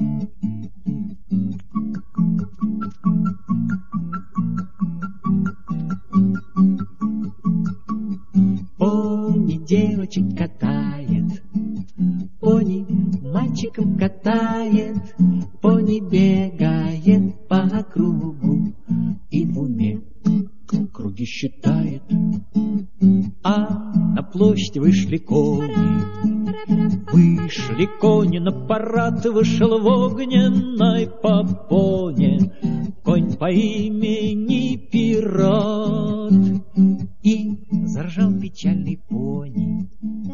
Пони девочек катает, пони мальчиков катает, пони бегает по кругу и в уме круги считает. А на площадь вышли кони, на парад вышел в огненной попоне конь по имени Пират. И заржал печальный пони.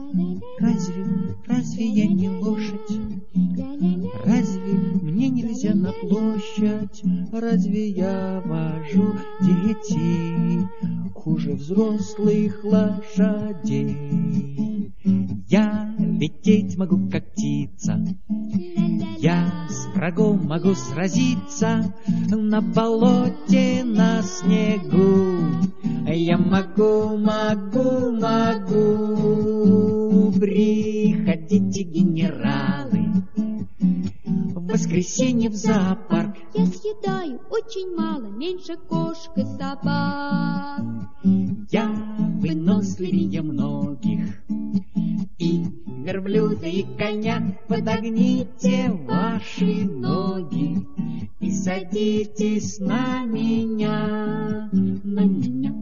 Разве я не лошадь? Разве мне нельзя на площадь? Разве я вожу детей хуже взрослых лошадей? Я лететь могу, как птица, я с врагом могу сразиться на болоте, на снегу. Я могу. Приходите, генералы, в воскресенье в зоопарк. Я съедаю очень мало, меньше кошек и собак. Я выносливее многих, и верблюда, и коня. Подогните ваши ноги и садитесь на меня, на меня.